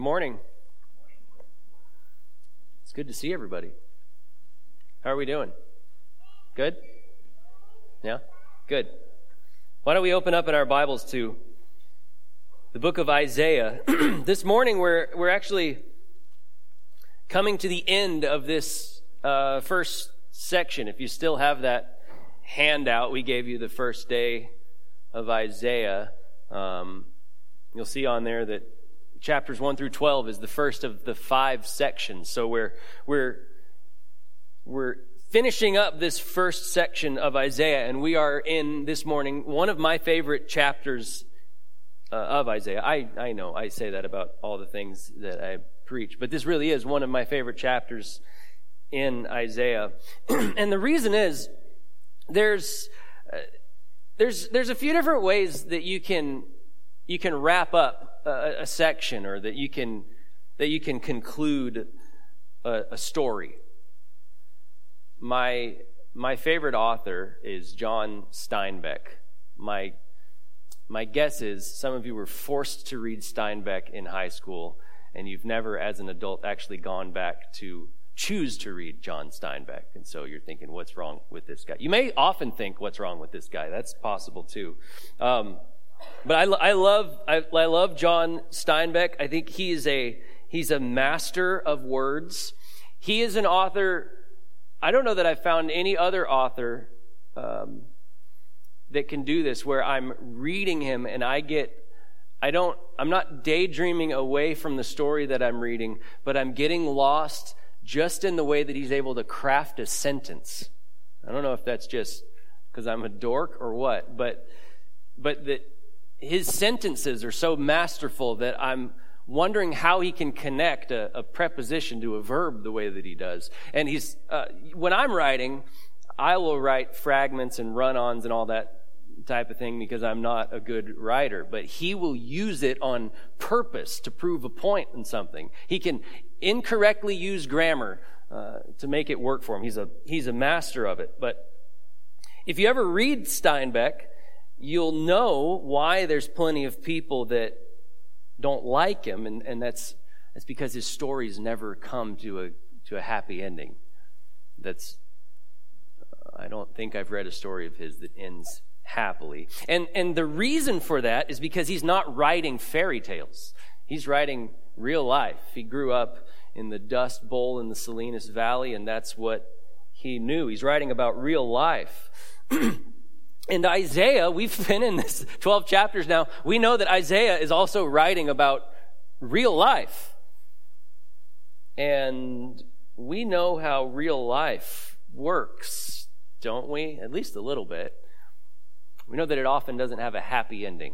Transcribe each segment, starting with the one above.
Morning. It's good to see everybody. How are we doing? Good? Yeah? Good. Why don't we open up in our Bibles to the book of Isaiah. This morning we're actually coming to the end of this first section. If you still have that handout, we gave you the first day of Isaiah. You'll see on there that chapters 1 through 12 is the first of the 5 sections. So we're finishing up this first section of Isaiah, and we are in this morning one of my favorite chapters of Isaiah. I know I say that about all the things that I preach, but this really is one of my favorite chapters in Isaiah. And the reason is there's a few different ways that you can wrap up a section, or that you can conclude a story. My favorite author is John Steinbeck. My guess is some of you were forced to read Steinbeck in high school, and you've never, as an adult, actually gone back to choose to read John Steinbeck. And so you're thinking, what's wrong with this guy? You may often think, what's wrong with this guy? That's possible too. But I love John Steinbeck. I think he's a master of words. He is an author. I don't know that I've found any other author that can do this, where I'm reading him and I'm not daydreaming away from the story that I'm reading, but I'm getting lost just in the way that he's able to craft a sentence. I don't know if that's just because I'm a dork or what, but that his sentences are so masterful that I'm wondering how he can connect a preposition to a verb the way that he does. And when I'm writing, I will write fragments and run-ons and all that type of thing because I'm not a good writer. But he will use it on purpose to prove a point in something. He can incorrectly use grammar to make it work for him. He's a master of it. But if you ever read Steinbeck, you'll know why there's plenty of people that don't like him, and that's because his stories never come to a happy ending. I don't think I've read a story of his that ends happily. And the reason for that is because he's not writing fairy tales. He's writing real life. He grew up in the Dust Bowl in the Salinas Valley, and that's what he knew. He's writing about real life. And Isaiah, we've been in this 12 chapters now. We know that Isaiah is also writing about real life. And we know how real life works, don't we? At least a little bit. We know that it often doesn't have a happy ending.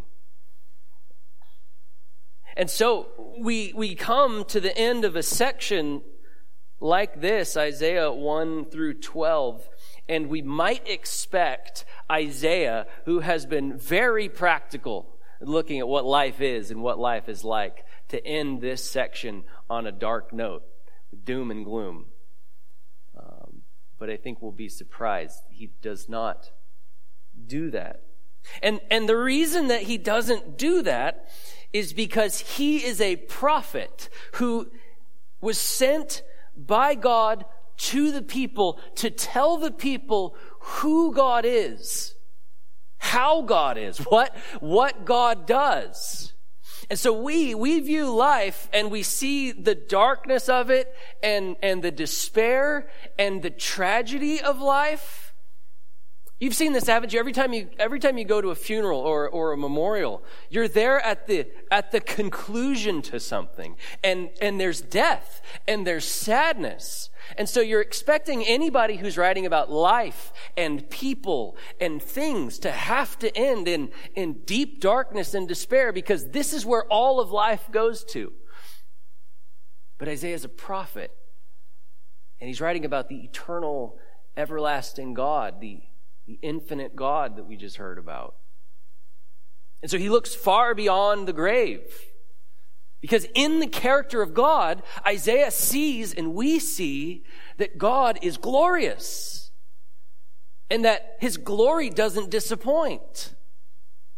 And so we come to the end of a section like this, Isaiah 1 through 12, and we might expect Isaiah, who has been very practical looking at what life is and what life is like, to end this section on a dark note, doom and gloom. But I think we'll be surprised. He does not do that. And the reason that he doesn't do that is because he is a prophet who was sent by God to the people to tell the people who God is, how God is, what God does. And so we view life and we see the darkness of it and the despair and the tragedy of life. You've seen this, haven't you? Every time you go to a funeral or a memorial, you're there at the conclusion to something. And there's death and there's sadness. And so you're expecting anybody who's writing about life and people and things to have to end in deep darkness and despair, because this is where all of life goes to. But Isaiah's a prophet, and he's writing about the eternal, everlasting God, the infinite God that we just heard about. And so he looks far beyond the grave. Because in the character of God, Isaiah sees and we see that God is glorious. And that his glory doesn't disappoint.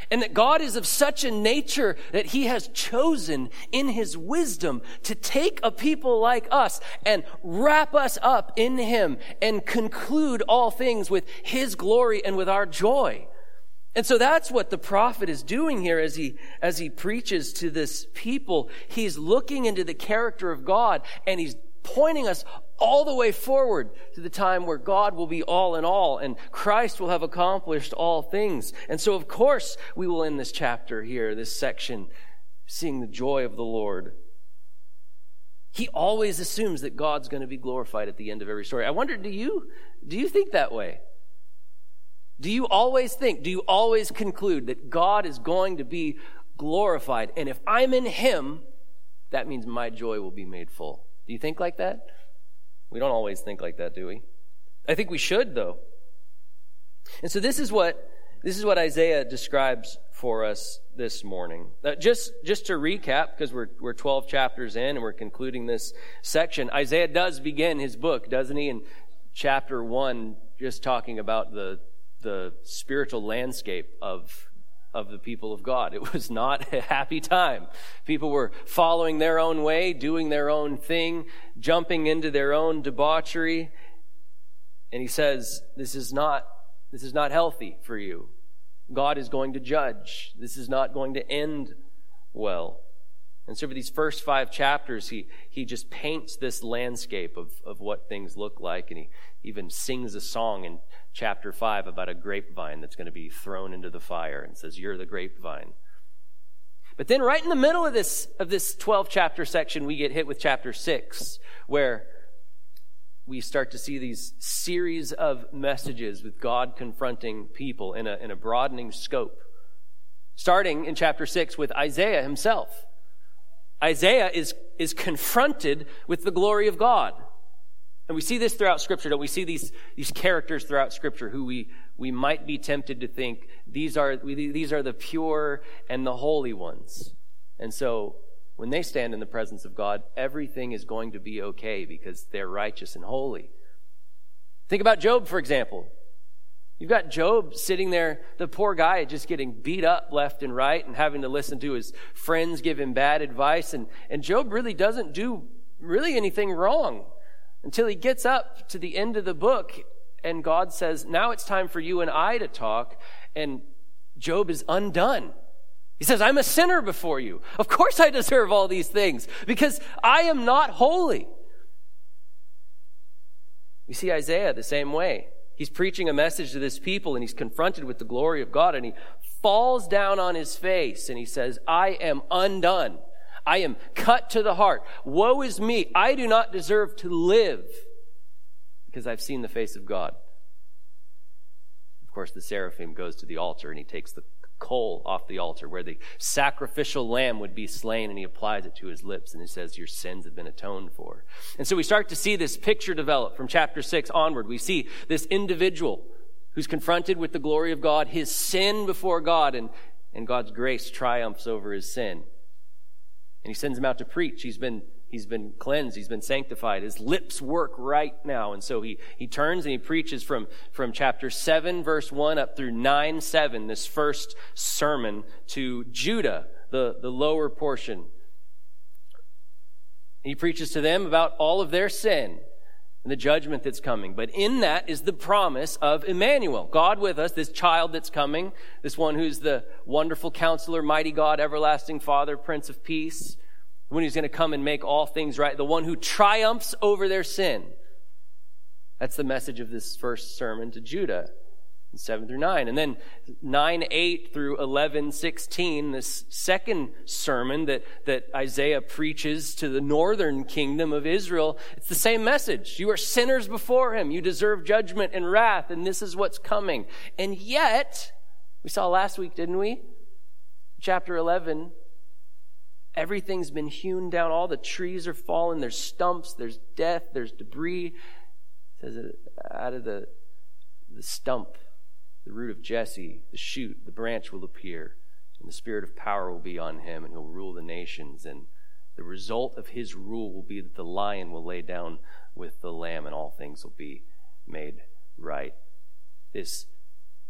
And that God is of such a nature that he has chosen in his wisdom to take a people like us and wrap us up in him and conclude all things with his glory and with our joy. And so that's what the prophet is doing here as he preaches to this people. He's looking into the character of God, and he's pointing us all the way forward to the time where God will be all in all and Christ will have accomplished all things. And so, of course, we will end this chapter here, this section, seeing the joy of the Lord. He always assumes that God's going to be glorified at the end of every story. I wonder, do you think that way? Do you always conclude that God is going to be glorified? And if I'm in him, that means my joy will be made full. Do you think like that? We don't always think like that, do we? I think we should, though. And so this is what Isaiah describes for us this morning. Just to recap, because we're 12 chapters in and we're concluding this section, Isaiah does begin his book, doesn't he, in chapter 1, just talking about the spiritual landscape of the people of God. It was not a happy time. People were following their own way, doing their own thing, jumping into their own debauchery. And he says, this is not healthy for you. God is going to judge. This is not going to end well. And so for these first 5 chapters, he just paints this landscape of what things look like. And he even sings a song in chapter 5 about a grapevine that's going to be thrown into the fire and says, "You're the grapevine." But then right in the middle of this 12 chapter section, we get hit with chapter 6, where we start to see these series of messages with God confronting people in a broadening scope. Starting in chapter 6 with Isaiah himself. Isaiah is confronted with the glory of God. And we see this throughout Scripture, don't we? See these characters throughout Scripture who we might be tempted to think these are the pure and the holy ones. And so when they stand in the presence of God, everything is going to be okay because they're righteous and holy. Think about Job, for example. You've got Job sitting there, the poor guy just getting beat up left and right and having to listen to his friends give him bad advice. And Job really doesn't do anything wrong until he gets up to the end of the book and God says, now it's time for you and I to talk. And Job is undone. He says, I'm a sinner before you. Of course I deserve all these things because I am not holy. We see Isaiah the same way. He's preaching a message to this people and he's confronted with the glory of God and he falls down on his face and he says, I am undone. I am cut to the heart. Woe is me. I do not deserve to live because I've seen the face of God. Of course, the seraphim goes to the altar and he takes the coal off the altar where the sacrificial lamb would be slain and he applies it to his lips and he says, your sins have been atoned for. And so we start to see this picture develop from chapter 6 onward. We see this individual who's confronted with the glory of God, his sin before God, and God's grace triumphs over his sin. And he sends him out to preach. He's been cleansed. He's been sanctified. His lips work right now. And so he turns and he preaches from chapter 7, verse 1 up through 9:7, this first sermon to Judah, the lower portion. He preaches to them about all of their sin and the judgment that's coming. But in that is the promise of Emmanuel, God with us, this child that's coming, this one who's the wonderful counselor, mighty God, everlasting Father, Prince of Peace, the one who's going to come and make all things right, the one who triumphs over their sin. That's the message of this first sermon to Judah, 7 through 9. And then 9:8 through 11:16, this second sermon that Isaiah preaches to the northern kingdom of Israel, it's the same message. You are sinners before him. You deserve judgment and wrath, and this is what's coming. And yet, we saw last week, didn't we? Chapter 11, everything's been hewn down. All the trees are fallen. There's stumps. There's death. There's debris. It says out of the stump, the root of Jesse, the shoot, the branch will appear, and the spirit of power will be on him, and he'll rule the nations. And the result of his rule will be that the lion will lay down with the lamb, and all things will be made right. This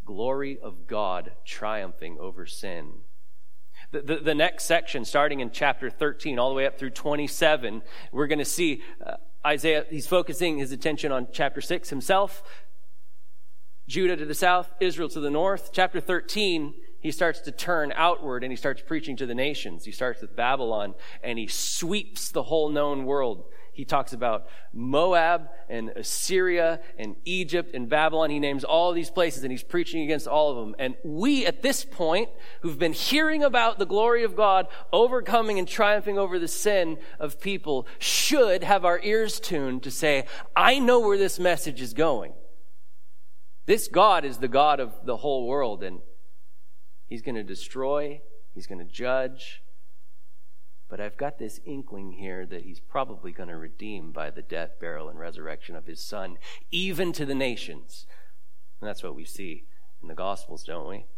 glory of God triumphing over sin. The next section, starting in chapter 13 all the way up through 27, we're going to see Isaiah, he's focusing his attention on chapter 6 himself, Judah to the south, Israel to the north. Chapter 13, he starts to turn outward and he starts preaching to the nations. He starts with Babylon and he sweeps the whole known world. He talks about Moab and Assyria and Egypt and Babylon. He names all of these places and he's preaching against all of them. And we at this point, who've been hearing about the glory of God overcoming and triumphing over the sin of people, should have our ears tuned to say, I know where this message is going. This God is the God of the whole world, and he's going to destroy, he's going to judge. But I've got this inkling here that he's probably going to redeem by the death, burial, and resurrection of his Son, even to the nations. And that's what we see in the Gospels, don't we?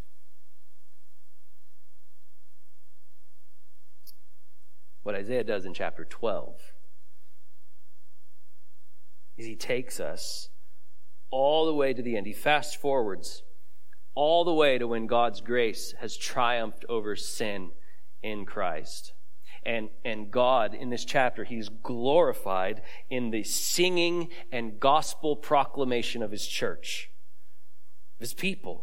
What Isaiah does in chapter 12 is he takes us all the way to the end. He fast forwards all the way to when God's grace has triumphed over sin in Christ. And God, in this chapter, he's glorified in the singing and gospel proclamation of his church, his people.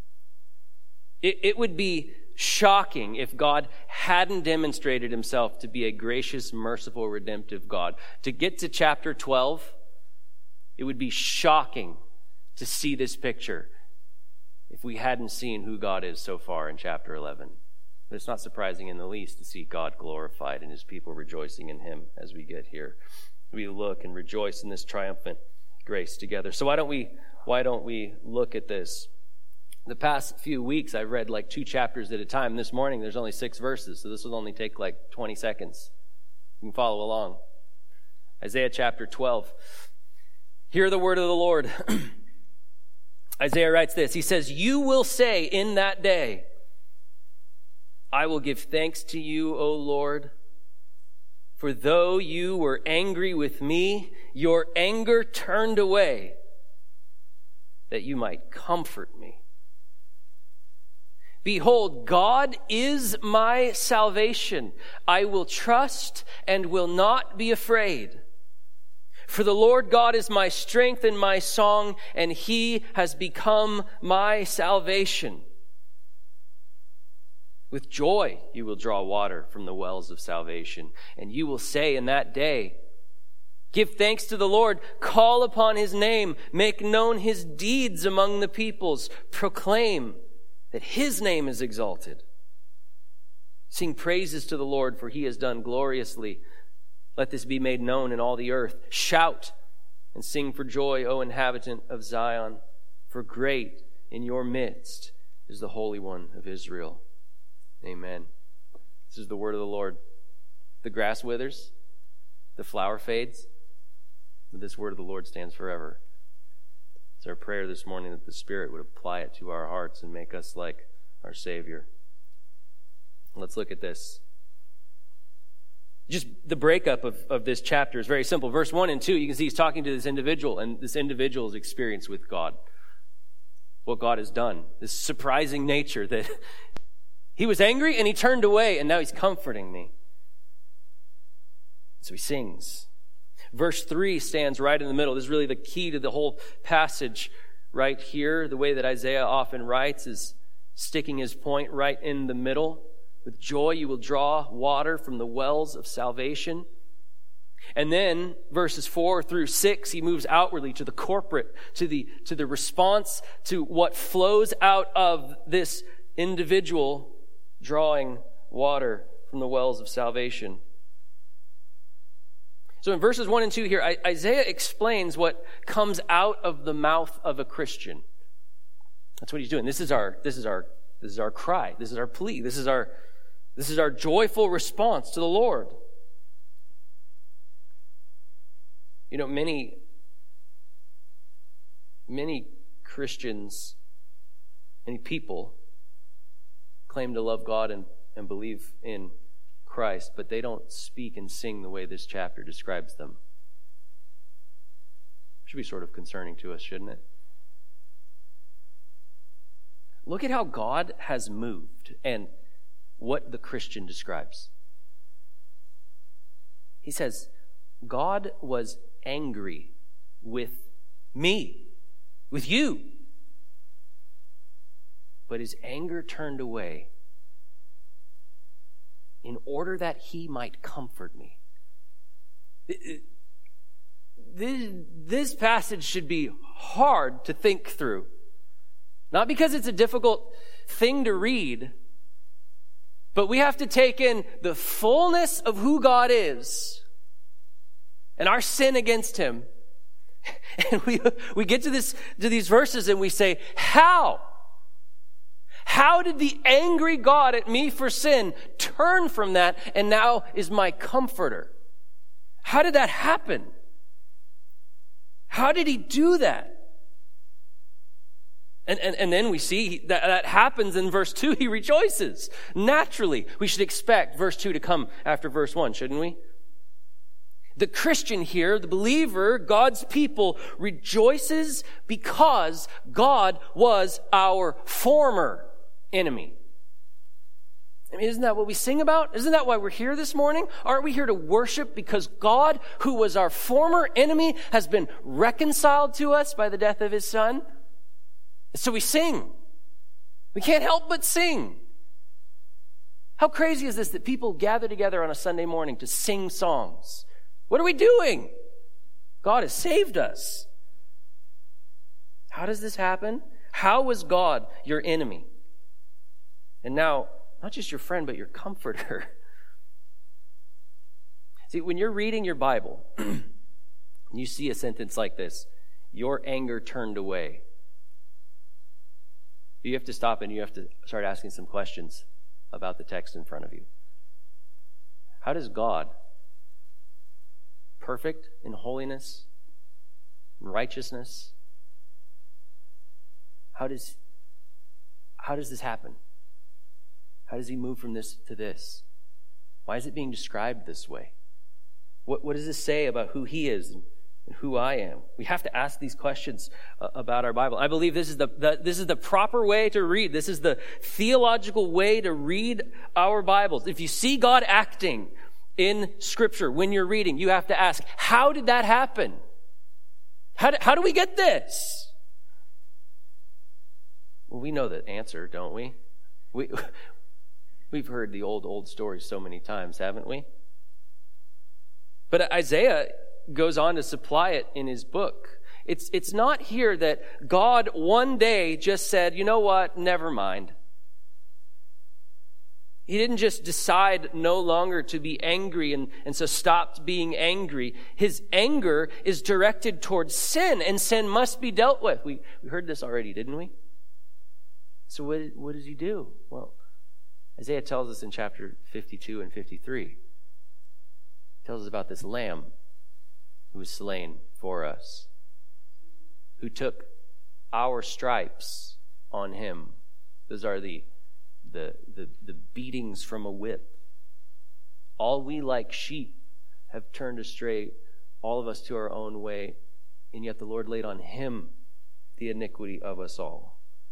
It would be shocking if God hadn't demonstrated himself to be a gracious, merciful, redemptive God. To get to chapter 12, it would be shocking to see this picture if we hadn't seen who God is so far in chapter 11. But it's not surprising in the least to see God glorified and his people rejoicing in him as we get here. We look and rejoice in this triumphant grace together. So why don't we look at this? The past few weeks I've read like 2 chapters at a time. This morning there's only 6 verses, so this will only take like 20 seconds. You can follow along. Isaiah chapter 12. Hear the word of the Lord. Isaiah writes this. He says, "You will say in that day, I will give thanks to you, O Lord, for though you were angry with me, your anger turned away, that you might comfort me. Behold, God is my salvation. I will trust and will not be afraid. For the Lord God is my strength and my song, and he has become my salvation. With joy you will draw water from the wells of salvation, and you will say in that day, give thanks to the Lord, call upon his name, make known his deeds among the peoples, proclaim that his name is exalted. Sing praises to the Lord, for he has done gloriously. Let this be made known in all the earth. Shout and sing for joy, O inhabitant of Zion, for great in your midst is the Holy One of Israel. Amen." This is the word of the Lord. The grass withers, the flower fades, but this word of the Lord stands forever. It's our prayer this morning that the Spirit would apply it to our hearts and make us like our Savior. Let's look at this. Just the breakup of this chapter is very simple. Verse 1 and 2, you can see he's talking to this individual, and this individual's experience with God. What God has done. This surprising nature that he was angry and he turned away, and now he's comforting me. So he sings. Verse 3 stands right in the middle. This is really the key to the whole passage right here. The way that Isaiah often writes is sticking his point right in the middle. With joy you will draw water from the wells of salvation. And then verses 4 through 6, he moves outwardly to the corporate, to the response to what flows out of this individual drawing water from the wells of salvation. So in verses 1 and 2 here, Isaiah explains what comes out of the mouth of a Christian. That's what he's doing. This is our cry. This is our plea. This is our joyful response to the Lord. You know, many Christians, many people claim to love God and believe in Christ, but they don't speak and sing the way this chapter describes them. Should be sort of concerning to us, shouldn't it? look at how God has moved and what the Christian describes. He says, God was angry with me, with you. But his anger turned away in order that he might comfort me. This passage should be hard to think through. Not because it's a difficult thing to read, but we have to take in the fullness of who God is and our sin against him. And we get to these verses and we say, how? How did the angry God at me for sin turn from that and now is my comforter? How did that happen? How did he do that? And then we see that happens in verse 2. He rejoices. Naturally, we should expect verse 2 to come after verse 1, shouldn't we? The Christian here, the believer, God's people, rejoices because God was our former enemy. I mean, isn't that what we sing about? Isn't that why we're here this morning? Aren't we here to worship because God, who was our former enemy, has been reconciled to us by the death of his Son? So we sing. We can't help but sing. How crazy is this that people gather together on a Sunday morning to sing songs? What are we doing? God has saved us. How does this happen? How was God your enemy? And now, not just your friend, but your comforter. See, when you're reading your Bible, and you see a sentence like this, your anger turned away. You have to stop and you have to start asking some questions about the text in front of you. How does God, perfect in holiness and righteousness, how does this happen? How does he move from this to this? Why is it being described this way? What does this say about who he is and who I am? We have to ask these questions about our Bible. I believe this is the proper way to read. This is the theological way to read our Bibles. If you see God acting in Scripture when you're reading, you have to ask, how did that happen? How do we get this? Well, we know the answer, don't we? We've heard the old stories so many times, haven't we? But Isaiah goes on to supply it in his book. It's not here that God one day just said, you know what, never mind. He didn't just decide no longer to be angry and so stopped being angry. His anger is directed towards sin, and sin must be dealt with. We heard this already, didn't we? So what does he do? Well, Isaiah tells us in chapter 52 and 53. He tells us about this lamb who was slain for us, who took our stripes on him. Those are the beatings from a whip. All we like sheep have turned astray, all of us to our own way, and yet the Lord laid on him the iniquity of us all.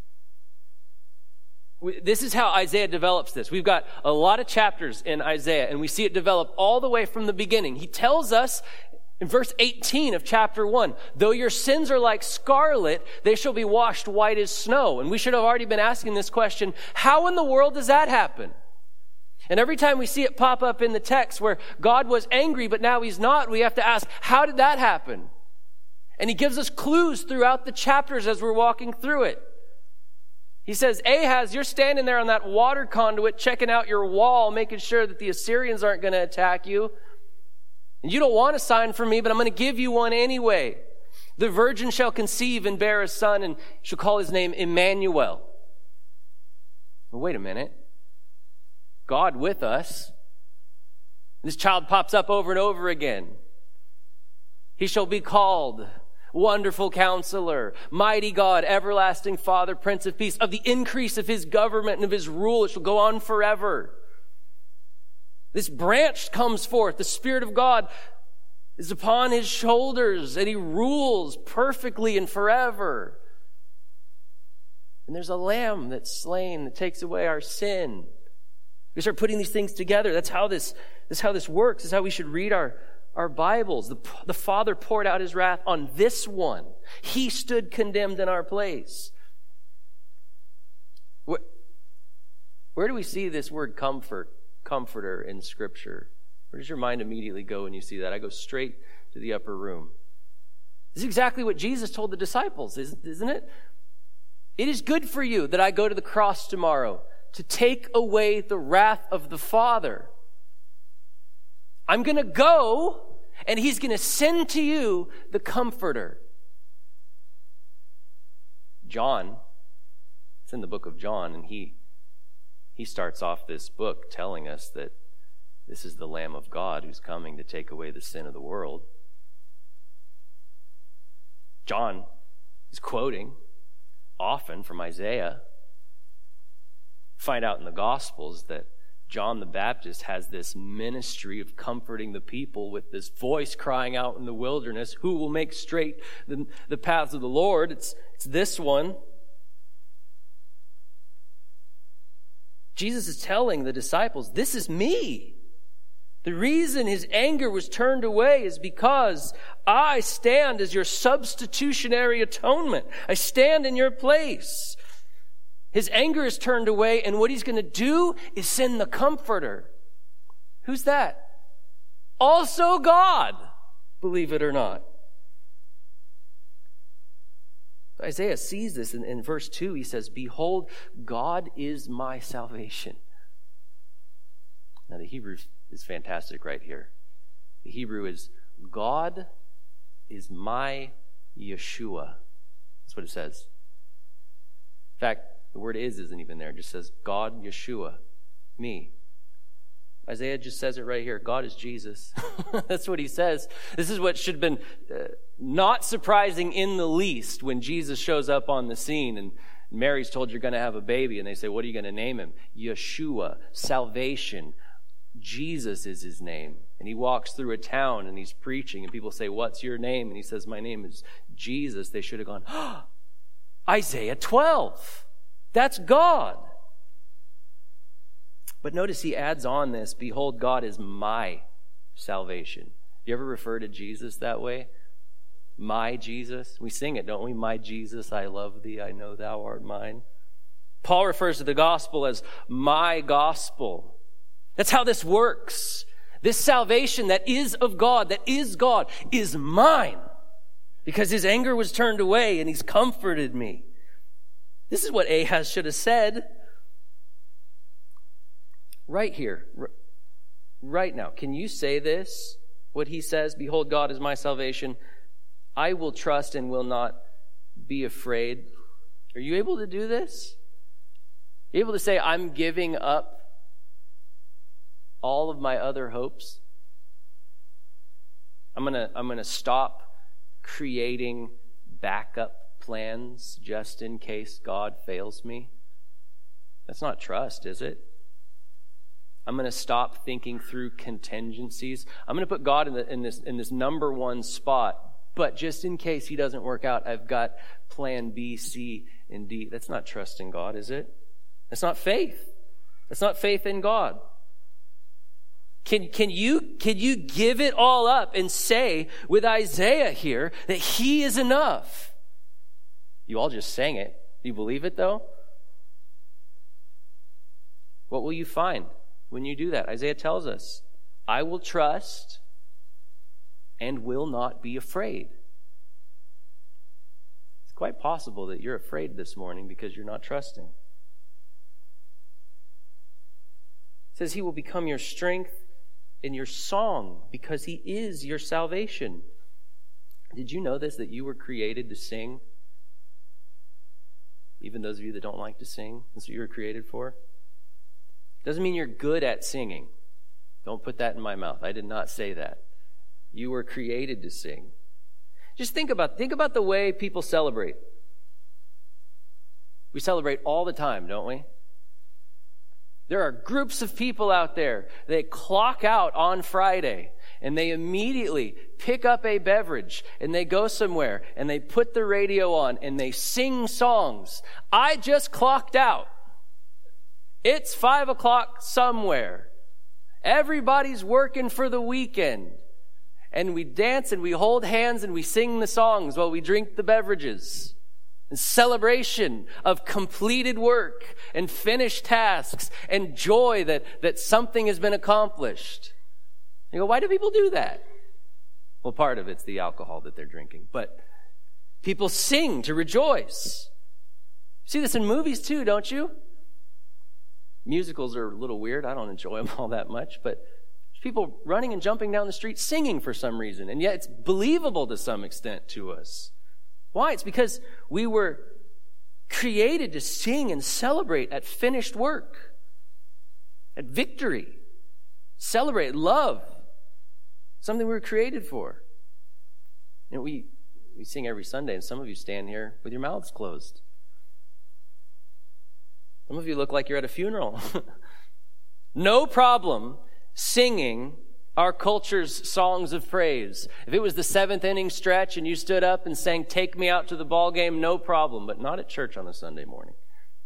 This is how Isaiah develops this. We've got a lot of chapters in Isaiah, and we see it develop all the way from the beginning. He tells us in verse 18 of chapter 1, though your sins are like scarlet, they shall be washed white as snow. And we should have already been asking this question, how in the world does that happen? And every time we see it pop up in the text where God was angry, but now he's not, we have to ask, how did that happen? And he gives us clues throughout the chapters as we're walking through it. He says, Ahaz, you're standing there on that water conduit, checking out your wall, making sure that the Assyrians aren't going to attack you. And you don't want a sign from me, but I'm going to give you one anyway. The virgin shall conceive and bear a son, and shall call his name Emmanuel. Well, wait a minute. God with us. This child pops up over and over again. He shall be called Wonderful Counselor, Mighty God, Everlasting Father, Prince of Peace. Of the increase of his government and of his rule, it shall go on forever. This branch comes forth. The Spirit of God is upon his shoulders, and he rules perfectly and forever. And there's a lamb that's slain that takes away our sin. We start putting these things together. That's how this works. That's how we should read our Bibles. The Father poured out his wrath on this one. He stood condemned in our place. Where do we see this word comforter in Scripture? Where does your mind immediately go when you see that? I go straight to the upper room. This is exactly what Jesus told the disciples, isn't it? It is good for you that I go to the cross tomorrow to take away the wrath of the Father. I'm going to go, and he's going to send to you the Comforter. John, it's in the book of John, and he starts off this book telling us that this is the Lamb of God who's coming to take away the sin of the world. John is quoting often from Isaiah. Find out in the Gospels that John the Baptist has this ministry of comforting the people with this voice crying out in the wilderness, who will make straight the paths of the Lord? It's this one. Jesus is telling the disciples, this is me. The reason his anger was turned away is because I stand as your substitutionary atonement. I stand in your place. His anger is turned away, and what he's going to do is send the Comforter. Who's that? Also God, believe it or not. Isaiah sees this in verse 2. He says, behold, God is my salvation. Now the Hebrew is fantastic right here. The Hebrew is, God is my Yeshua. That's what it says. In fact, the word isn't even there. It just says, God, Yeshua, me. Isaiah just says it right here. God is Jesus. That's what he says. This is what should have been not surprising in the least when Jesus shows up on the scene and Mary's told you're going to have a baby. And they say, what are you going to name him? Yeshua, salvation. Jesus is his name. And he walks through a town and he's preaching and people say, what's your name? And he says, my name is Jesus. They should have gone, Isaiah 12. That's God. But notice he adds on this, behold, God is my salvation. You ever refer to Jesus that way? My Jesus? We sing it, don't we? My Jesus, I love thee, I know thou art mine. Paul refers to the gospel as my gospel. That's how this works. This salvation that is of God, that is God, is mine. Because his anger was turned away and he's comforted me. This is what Ahaz should have said. Right here, right now. Can you say this? What he says, behold, God is my salvation. I will trust and will not be afraid. Are you able to do this? Are you able to say, I'm giving up all of my other hopes? I'm gonna stop creating backup plans just in case God fails me. That's not trust, is it? I'm going to stop thinking through contingencies. I'm going to put God in this number one spot, but just in case he doesn't work out, I've got plan B, C, and D. That's not trusting God, is it? That's not faith. That's not faith in God. Can you give it all up and say with Isaiah here that he is enough? You all just sang it. Do you believe it though? What will you find when you do that? Isaiah tells us, I will trust and will not be afraid. It's quite possible that you're afraid this morning because you're not trusting. It says he will become your strength and your song because he is your salvation. Did you know this, that you were created to sing? Even those of you that don't like to sing, that's what you were created for. Doesn't mean you're good at singing. Don't put that in my mouth. I did not say that. You were created to sing. Just think about the way people celebrate. We celebrate all the time, don't we? There are groups of people out there that clock out on Friday and they immediately pick up a beverage and they go somewhere and they put the radio on and they sing songs. I just clocked out. It's 5 o'clock somewhere. Everybody's working for the weekend. And we dance and we hold hands and we sing the songs while we drink the beverages. In celebration of completed work and finished tasks and joy that something has been accomplished. You go, why do people do that? Well, part of it's the alcohol that they're drinking, but people sing to rejoice. You see this in movies too, don't you? Musicals are a little weird. I don't enjoy them all that much, but there's people running and jumping down the street singing for some reason, and yet it's believable to some extent to us. Why? It's because we were created to sing and celebrate at finished work, at victory, celebrate love, something we were created for. You know, we sing every Sunday, and some of you stand here with your mouths closed. Some of you look like you're at a funeral. No problem singing our culture's songs of praise. If it was the 7th inning stretch and you stood up and sang "Take Me Out to the Ball Game," no problem, but not at church on a Sunday morning.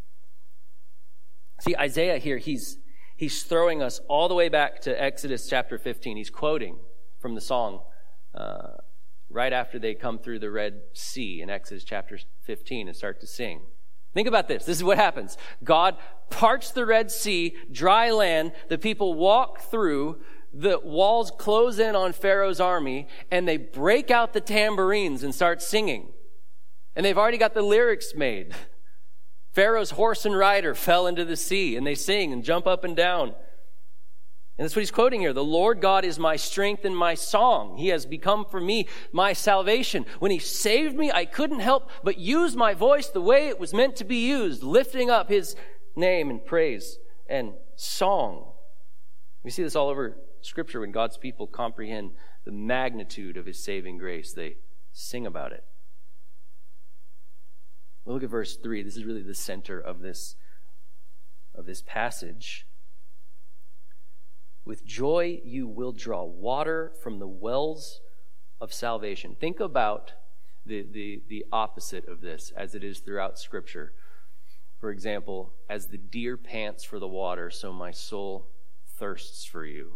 See, Isaiah here, he's throwing us all the way back to Exodus chapter 15. He's quoting from the song right after they come through the Red Sea in Exodus chapter 15 and start to sing. Think about this. This is what happens. God parts the Red Sea, dry land. The people walk through. The walls close in on Pharaoh's army, and they break out the tambourines and start singing. And they've already got the lyrics made. Pharaoh's horse and rider fell into the sea, and they sing and jump up and down. And that's what he's quoting here. The Lord God is my strength and my song. He has become for me my salvation. When he saved me, I couldn't help but use my voice the way it was meant to be used, lifting up his name in praise and song. We see this all over Scripture. When God's people comprehend the magnitude of his saving grace, they sing about it. We'll look at verse 3. This is really the center of this passage. With joy you will draw water from the wells of salvation. Think about the opposite of this as it is throughout Scripture. For example, as the deer pants for the water, so my soul thirsts for you.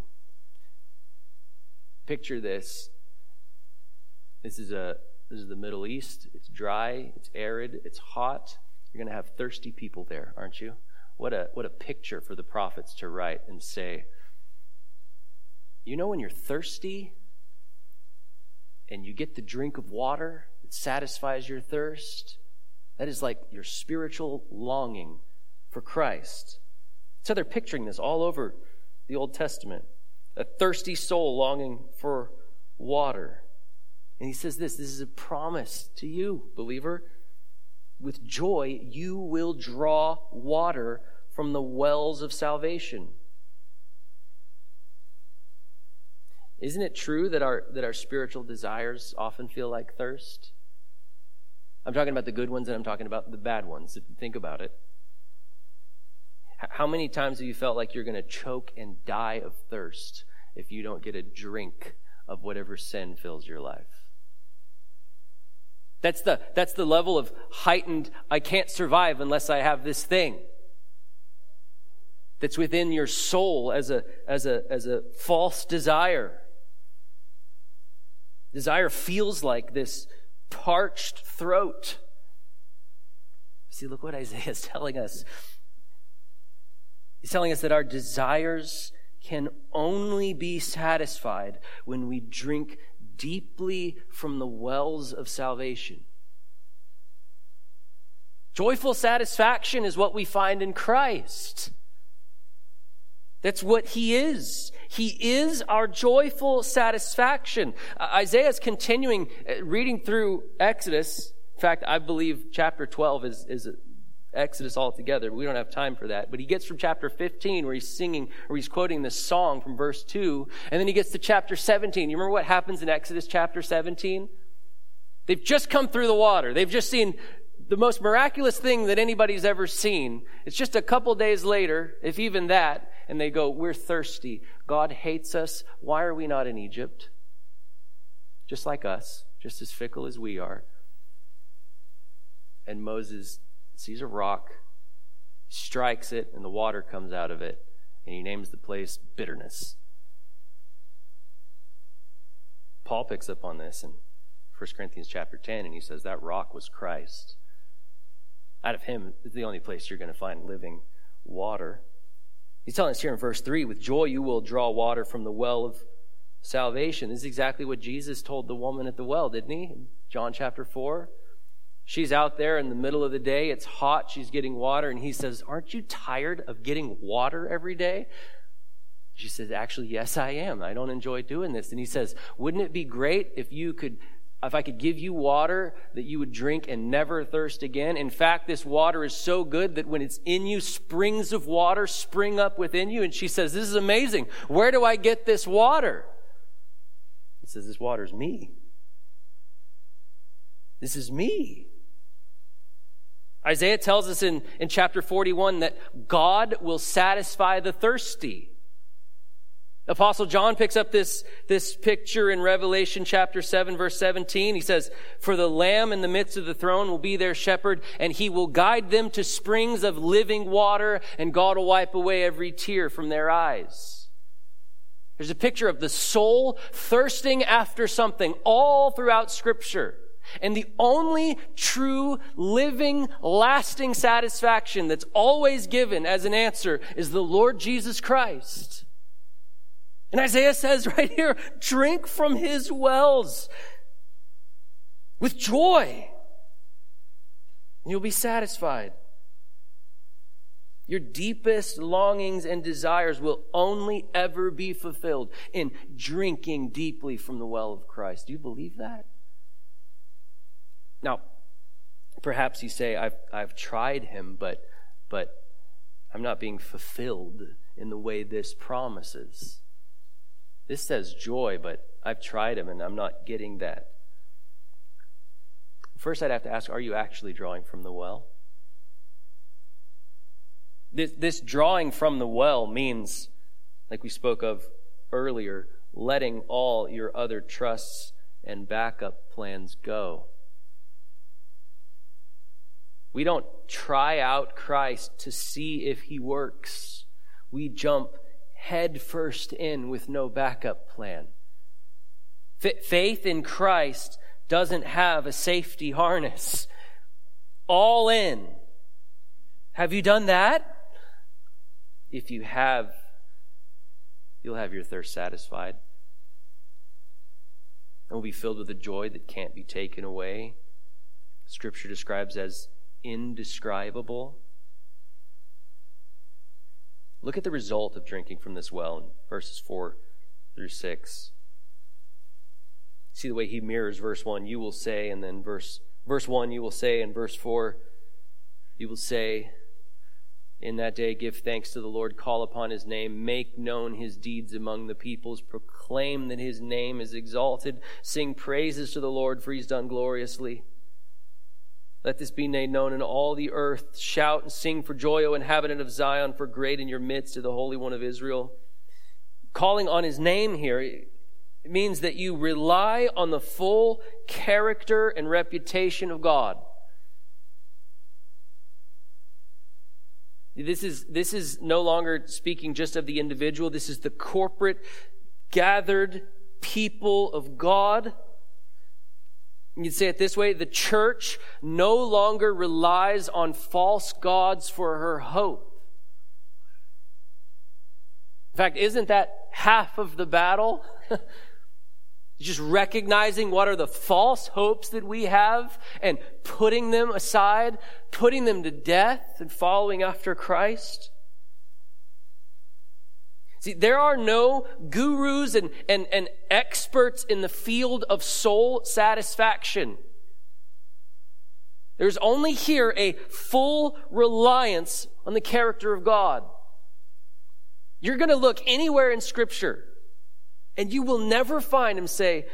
Picture this. This is the Middle East. It's dry, it's arid, it's hot. You're going to have thirsty people there, aren't you? What a picture for the prophets to write and say, you know when you're thirsty and you get the drink of water that satisfies your thirst? That is like your spiritual longing for Christ. So they're picturing this all over the Old Testament. A thirsty soul longing for water. And he says this is a promise to you, believer. With joy, you will draw water from the wells of salvation. Isn't it true that our spiritual desires often feel like thirst? I'm talking about the good ones and I'm talking about the bad ones, if you think about it. How many times have you felt like you're going to choke and die of thirst if you don't get a drink of whatever sin fills your life? That's the level of heightened, I can't survive unless I have this thing that's within your soul as a false desire. Desire feels like this parched throat. See, look what Isaiah is telling us. He's telling us that our desires can only be satisfied when we drink deeply from the wells of salvation. Joyful satisfaction is what we find in Christ. That's what he is. He is our joyful satisfaction. Isaiah is continuing reading through Exodus. In fact, I believe chapter 12 is Exodus altogether. We don't have time for that. But he gets from chapter 15 where he's quoting this song from verse 2. And then he gets to chapter 17. You remember what happens in Exodus chapter 17? They've just come through the water. They've just seen the most miraculous thing that anybody's ever seen. It's just a couple days later, if even that, and they go, we're thirsty. God hates us. Why are we not in Egypt? Just like us, just as fickle as we are. And Moses sees a rock, strikes it, and the water comes out of it. And he names the place Bitterness. Paul picks up on this in 1 Corinthians chapter 10, and he says that rock was Christ. Out of him is the only place you're going to find living water. He's telling us here in verse 3, with joy you will draw water from the well of salvation. This is exactly what Jesus told the woman at the well, didn't he? In John chapter 4. She's out there in the middle of the day. It's hot. She's getting water. And he says, aren't you tired of getting water every day? She says, actually, yes, I am. I don't enjoy doing this. And he says, wouldn't it be great if I could give you water that you would drink and never thirst again? In fact, this water is so good that when it's in you, springs of water spring up within you. And she says, this is amazing. Where do I get this water? He says, this water is me. This is me. Isaiah tells us in chapter 41 that God will satisfy the thirsty. Apostle John picks up this picture in Revelation chapter 7, verse 17. He says, for the Lamb in the midst of the throne will be their shepherd, and he will guide them to springs of living water, and God will wipe away every tear from their eyes. There's a picture of the soul thirsting after something all throughout Scripture. And the only true, living, lasting satisfaction that's always given as an answer is the Lord Jesus Christ. And Isaiah says right here, drink from his wells with joy, and you'll be satisfied. Your deepest longings and desires will only ever be fulfilled in drinking deeply from the well of Christ. Do you believe that? Now, perhaps you say, I've tried him, but I'm not being fulfilled in the way this promises. This says joy, but I've tried him and I'm not getting that. First, I'd have to ask, are you actually drawing from the well? This drawing from the well means, like we spoke of earlier, letting all your other trusts and backup plans go. We don't try out Christ to see if he works. We jump head first in with no backup plan. Faith in Christ doesn't have a safety harness. All in. Have you done that? If you have, you'll have your thirst satisfied. And will be filled with a joy that can't be taken away. Scripture describes as indescribable. Look at the result of drinking from this well in verses 4 through 6. See the way he mirrors verse 1, you will say, and then verse 1 you will say, and verse 4 you will say, in that day give thanks to the Lord, call upon his name, make known his deeds among the peoples, proclaim that his name is exalted, sing praises to the Lord, for he's done gloriously. Let this be made known in all the earth. Shout and sing for joy, O inhabitant of Zion, for great in your midst is the Holy One of Israel. Calling on his name here, it means that you rely on the full character and reputation of God. This is no longer speaking just of the individual. This is the corporate, gathered people of God. You'd say it this way, the church no longer relies on false gods for her hope. In fact, isn't that half of the battle? Just recognizing what are the false hopes that we have and putting them aside, putting them to death and following after Christ. See, there are no gurus and experts in the field of soul satisfaction. There's only here a full reliance on the character of God. You're going to look anywhere in Scripture, and you will never find him say,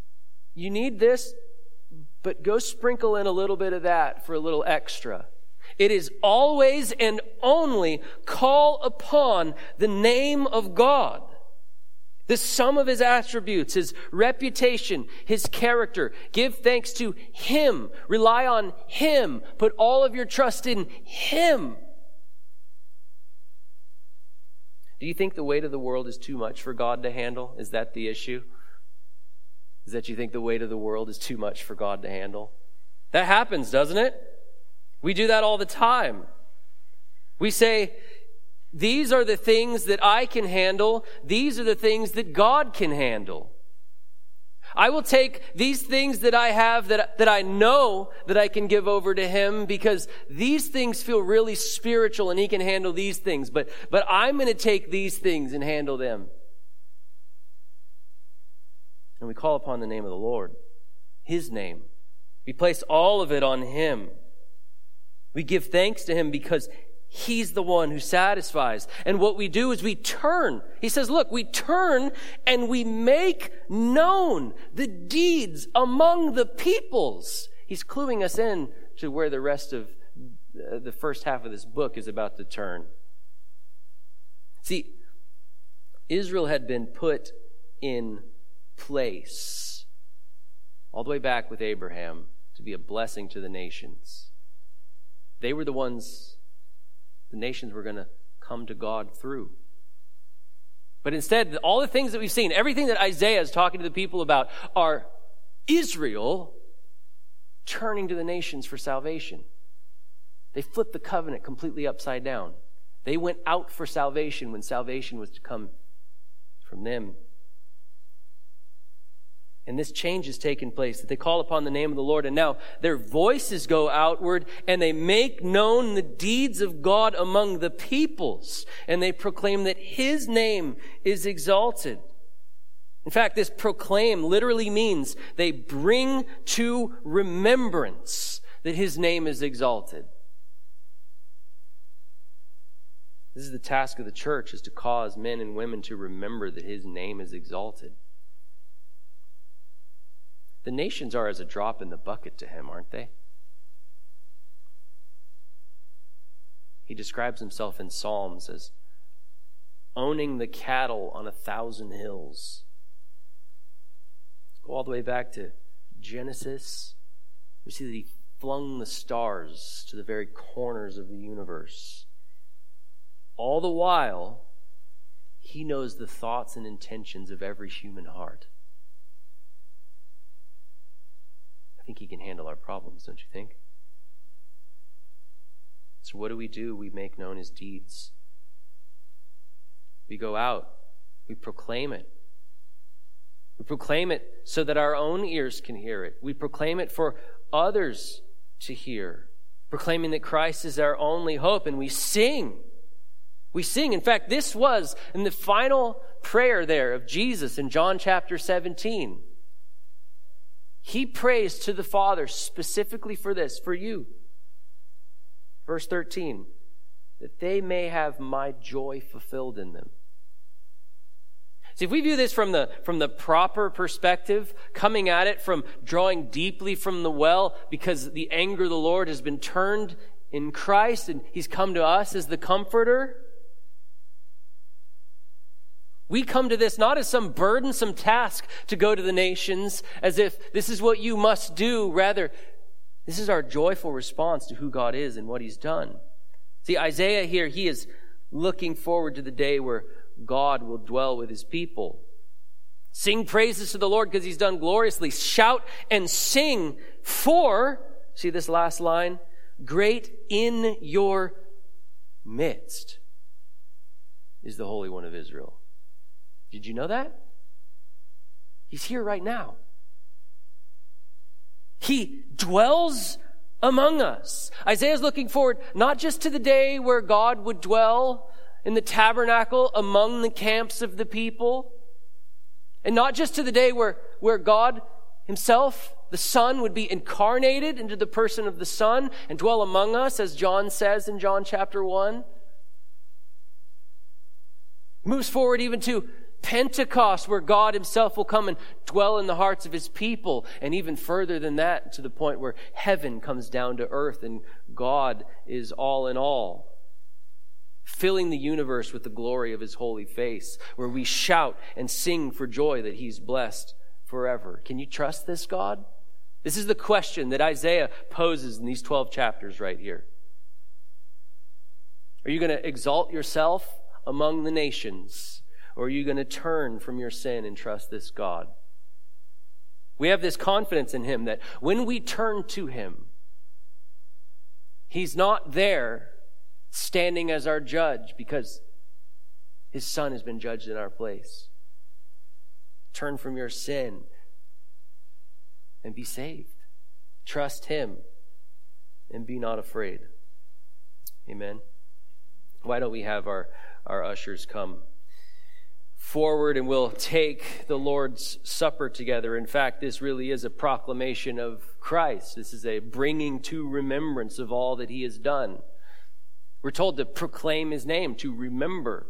you need this, but go sprinkle in a little bit of that for a little extra. It is always and only call upon the name of God. The sum of his attributes, his reputation, his character. Give thanks to him. Rely on him. Put all of your trust in him. Do you think the weight of the world is too much for God to handle? Is that the issue? Is that you think the weight of the world is too much for God to handle? That happens, doesn't it? We do that all the time. We say, these are the things that I can handle. These are the things that God can handle. I will take these things that I have that I know that I can give over to him because these things feel really spiritual and he can handle these things. But I'm going to take these things and handle them. And we call upon the name of the Lord, his name. We place all of it on him. We give thanks to him because he's the one who satisfies. And what we do is we turn. He says, look, we turn and we make known the deeds among the peoples. He's cluing us in to where the rest of the first half of this book is about to turn. See, Israel had been put in place all the way back with Abraham to be a blessing to the nations. They were the ones the nations were going to come to God through. But instead, all the things that we've seen, everything that Isaiah is talking to the people about are Israel turning to the nations for salvation. They flipped the covenant completely upside down. They went out for salvation when salvation was to come from them. And this change has taken place, that they call upon the name of the Lord, and now their voices go outward, and they make known the deeds of God among the peoples, and they proclaim that his name is exalted. In fact, this proclaim literally means they bring to remembrance that his name is exalted. This is the task of the church, is to cause men and women to remember that his name is exalted. The nations are as a drop in the bucket to him, aren't they? He describes himself in Psalms as owning the cattle on 1,000 hills. Go all the way back to Genesis. We see that he flung the stars to the very corners of the universe. All the while, he knows the thoughts and intentions of every human heart. I think he can handle our problems, don't you think? So what do? We make known his deeds. We go out. We proclaim it. We proclaim it so that our own ears can hear it. We proclaim it for others to hear, proclaiming that Christ is our only hope, and we sing. We sing. In fact, this was in the final prayer there of Jesus in John chapter 17. He prays to the Father specifically for this, for you. Verse 13, that they may have my joy fulfilled in them. See, if we view this from the proper perspective, coming at it from drawing deeply from the well, because the anger of the Lord has been turned in Christ and he's come to us as the comforter, we come to this not as some burdensome task to go to the nations, as if this is what you must do. Rather, this is our joyful response to who God is and what he's done. See, Isaiah here, he is looking forward to the day where God will dwell with his people. Sing praises to the Lord because he's done gloriously. Shout and sing for, see this last line, great in your midst is the Holy One of Israel. Did you know that? He's here right now. He dwells among us. Isaiah's looking forward not just to the day where God would dwell in the tabernacle among the camps of the people, and not just to the day where God himself, the Son, would be incarnated into the person of the Son and dwell among us, as John says in John chapter 1. Moves forward even to Pentecost, where God himself will come and dwell in the hearts of his people. And even further than that, to the point where heaven comes down to earth and God is all in all, filling the universe with the glory of his holy face, where we shout and sing for joy that he's blessed forever. Can you trust this God? This is the question that Isaiah poses in these 12 chapters right here. Are you going to exalt yourself among the nations, or are you going to turn from your sin and trust this God? We have this confidence in him that when we turn to him, he's not there standing as our judge because his son has been judged in our place. Turn from your sin and be saved. Trust him and be not afraid. Amen. Why don't we have our ushers come forward and we'll take the Lord's Supper together. In fact, this really is a proclamation of Christ. This is a bringing to remembrance of all that he has done. We're told to proclaim his name, to remember.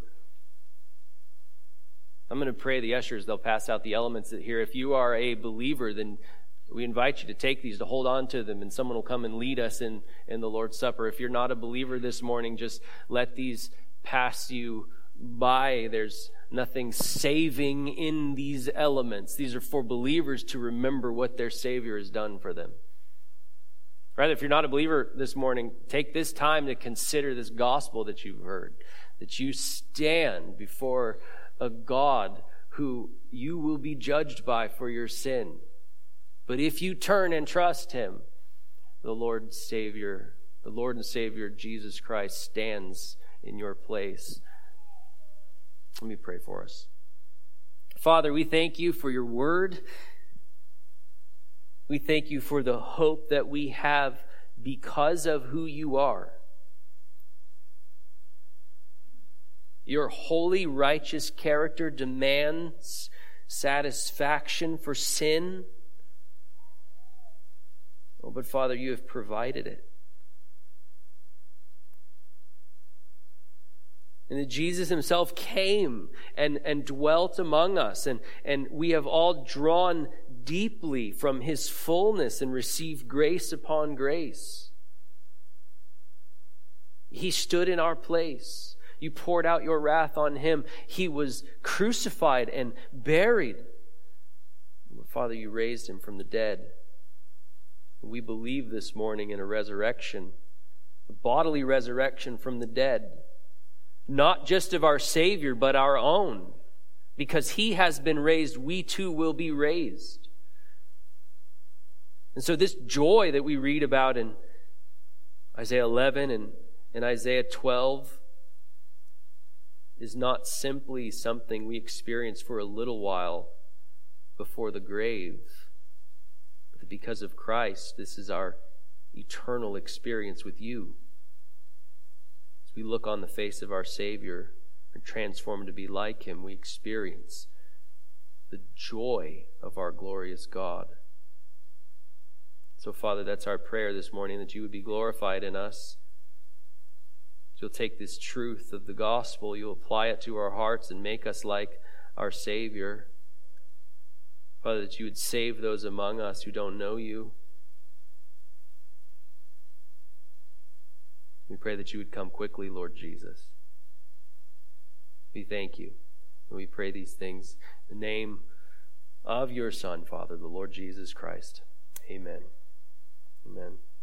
I'm going to pray the ushers, they'll pass out the elements here. If you are a believer, then we invite you to take these, to hold on to them, and someone will come and lead us in the Lord's Supper. If you're not a believer this morning, just let these pass you by. There's nothing saving in these elements. These are for believers to remember what their Savior has done for them. Right? If you're not a believer this morning, take this time to consider this gospel that you've heard, that you stand before a God who you will be judged by for your sin. But if you turn and trust him, the Lord and Savior Jesus Christ stands in your place. Let me pray for us. Father, we thank you for your word. We thank you for the hope that we have because of who you are. Your holy, righteous character demands satisfaction for sin. Oh, but Father, you have provided it. And that Jesus himself came and dwelt among us. And we have all drawn deeply from his fullness and received grace upon grace. He stood in our place. You poured out your wrath on him. He was crucified and buried. Father, you raised him from the dead. We believe this morning in a resurrection, a bodily resurrection from the dead. Not just of our Savior, but our own. Because he has been raised, we too will be raised. And so this joy that we read about in Isaiah 11 and Isaiah 12 is not simply something we experience for a little while before the grave. But because of Christ, this is our eternal experience with you. We look on the face of our Savior and transform to be like him, we experience the joy of our glorious God. So, Father, that's our prayer this morning, that you would be glorified in us. You'll take this truth of the gospel, you'll apply it to our hearts and make us like our Savior. Father, that you would save those among us who don't know you. We pray that you would come quickly, Lord Jesus. We thank you. And we pray these things in the name of your Son, Father, the Lord Jesus Christ. Amen. Amen.